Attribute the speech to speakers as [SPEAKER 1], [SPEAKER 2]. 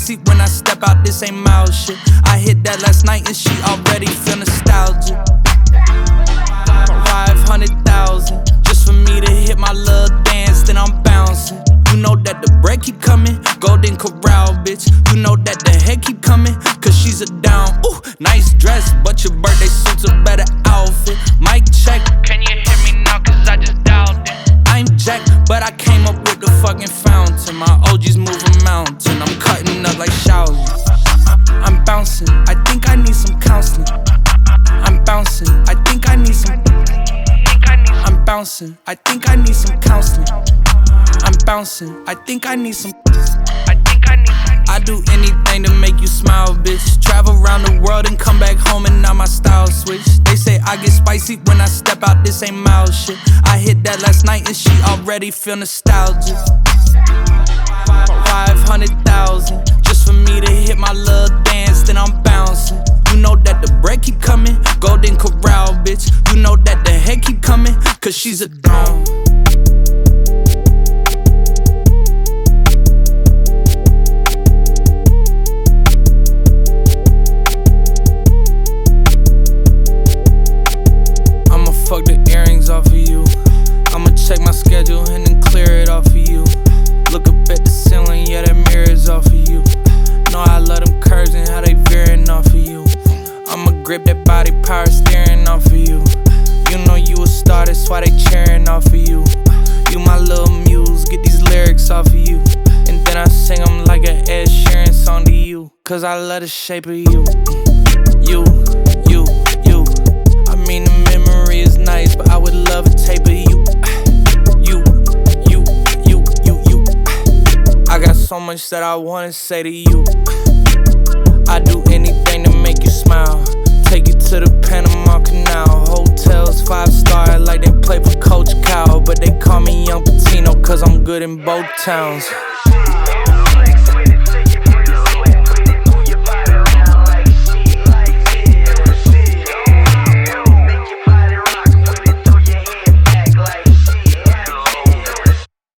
[SPEAKER 1] spicy when I step out, this ain't mild shit. I hit that last night and she already feel nostalgic. 500,000 just for me to hit my little dance, then I'm bouncing. You know that the break keep coming, Golden Corral, bitch. You know that the head keep coming, cause she's a down. Ooh, nice dress, but your birthday suit's a better outfit. Mic check, can you hear me now, cause I just dialed it. I'm Jack, but I came up with the fucking fountain. My OG's move a mountain, I'm cutting up like Shaolin. I'm bouncing, I think I need some counseling. I'm bouncing, I think I need some. I'm bouncing, I think I need some counseling. I'm bouncing, I think I need some. I do anything to make you smile, bitch. Travel around the world and come back home and now my style switch. They say I get spicy when I step out, this ain't mild shit. I hit that last night and she already feel nostalgic. 500,000 just for me to hit my little dance, then I'm bouncing. You know that the break keep coming, Golden Corral, bitch. You know that the head keep coming, cause she's a dome. Fuck the earrings off of you. I'ma check my schedule and then clear it off of you. Look up at the ceiling, yeah, that mirror's off of you. Know I love them curves and how they veering off of you. I'ma grip that body power steering off of you. You know you a star, that's why they cheering off of you. You my little muse, get these lyrics off of you. And then I sing them like an Ed Sheeran song to you, cause I love the shape of you. You. I mean the memory is nice, but I would love a tape of you. I got so much that I wanna say to you. I do anything to make you smile. Take you to the Panama Canal. Hotels 5-star like they play for Coach Cal, but they call me Young Patino cause I'm good in both towns.